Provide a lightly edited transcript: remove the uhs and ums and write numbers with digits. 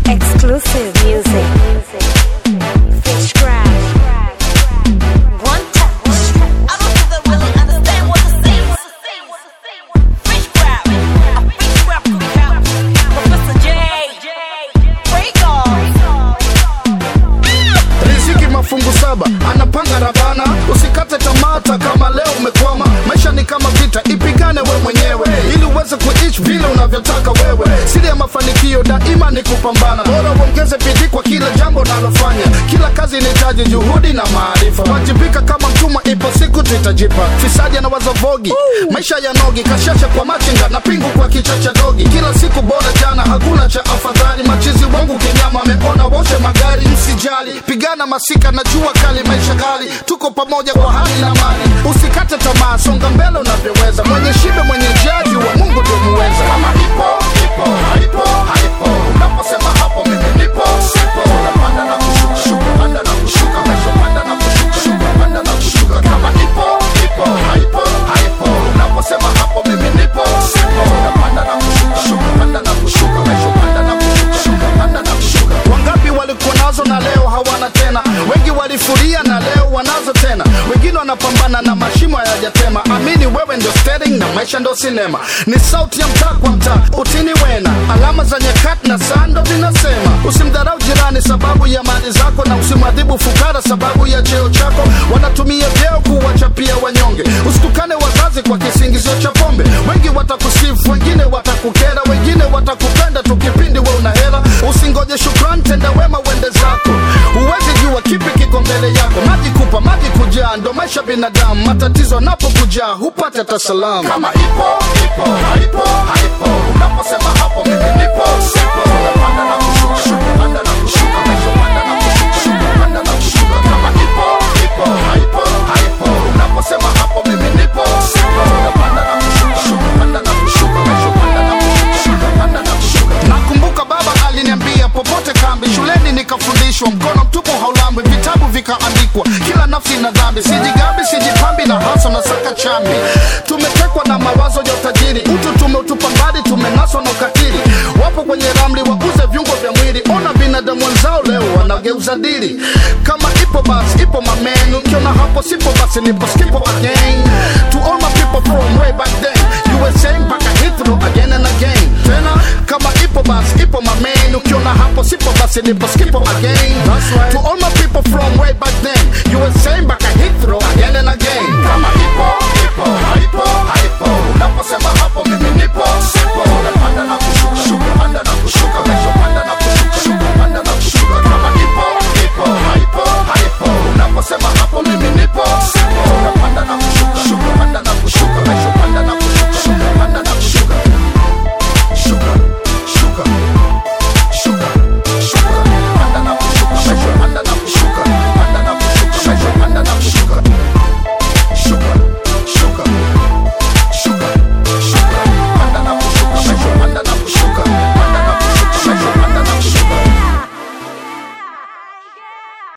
Exclusive music. Fish grab. One touch. I don't think they really understand what this is. Fish grab. A fish grab cookout. Professor J. Break off. Riziki mafungu saba, anapanga rabana. Usikate tamata kama leo umekwama. Maisha ni kama vita, ipigane we mwenyewe ili uweze kuishi vile unavyotaka wewe. Siri ya mafanikio daima ni kupambana. Bora uongeze bidii kwa kila jambo unalofanya. Kila kazi inahitaji juhudi na maarifa. Wajibika kama mtumwa, ipo siku tutajipa. Fisadi na wazavogi, maisha ya nogi. Kashasha kwa machinga na pingu kwa kichwa cha dogi. Kila siku bora jana, hakuna cha afadhali. Machizi wangu kinyama, ameona wote magari. Msijali, pigana masika na jua kali. Maisha gali, tuko pamoja kwa hali na mali. Usikate tamaa, songa mbele unavyoweza. Mwenye shibe mwenye jaji wa Mungu ndio muweza. Kama ipo, ipo, haipo, haipo. Unaposema hapo mimi nipo, sipo. Unapanda na kushuka, shuka, panda na kushuka. Maisha panda na kushuka, shuka, panda na kushuka. Kama ipo, ipo, haipo, haipo. Unaposema hapo mimi nipo, sipo. Unapanda na kushuka, shuka, panda na kushuka. Maisha panda na kushuka, shuka, panda na kushuka. Wangapi walikuwa nazo na leo hawana tena? Wengi walifuria na leo wanazo tena. Wengine wanapambana na mashimo hayajatema. Amini wewe ndio steering na maisha ndio sinema. Ni sauti ya mtaa kwa mtaa, utini wena. Alama za nyakati na saa ndo vinasema. Usimdharau jirani sababu ya mali zako, na usimwadhibu fukara sababu ya cheo chako. Wanatumia vyeo kuwachapia wanyonge. Usitukane wazazi kwa kisingizio cha pombe. Wengi watakusifu, wengine watakukera, wengine watakupenda tu kipindi we una hela. Usingoje shukrani, tenda wema uende zako. Uwezi jua kipi kiko mbele yako. Maji kupa, maji kujaa, ndo maisha binadamu. Matatizo napokujaa, hupata hata salamu. Kama ipo, ipo, haipo, haipo. Unaposema hapo mimi nipo, sipo. Unapanda na kushuka, shuka, panda na kushuka. Maisha panda na kushuka, shuka, panda na kushuka. Kama ipo, ipo, haipo, haipo. Unaposema hapo mimi nipo, sipo. Unapanda na kushuka, shuka, panda na kushuka. Maisha panda na kushuka, shuka, panda na kushuka. Nakumbuka baba aliniambia popote kambi. Shuleni nikafundishwa mkono mtupu haulambwi. Vitabu vikaandikwa, kila nafsi na dhambi. Sijigambi, sijipambi na hasa na saka chambi. Tumetekwa na mawazo ya utajiri. Utu tumeutupa mbali, tumenaswa na ukatili. Wapo kwenye ramli wauze viungo vya mwili. Ona binadamu wenzao leo wanageuza dili. Kama ipo basi ipo mamenu. Kiona hapo sipo basi nipo skipo again. To all my people from way back then. USA mpaka Heathrow again and again. Tena kama ipo basi ipo mamenu. Kiona hapo sipo basi nipo skipo again. To all my people from way back then. USA mpaka Heathrow again and again. Kama ipo, ipo, haipo,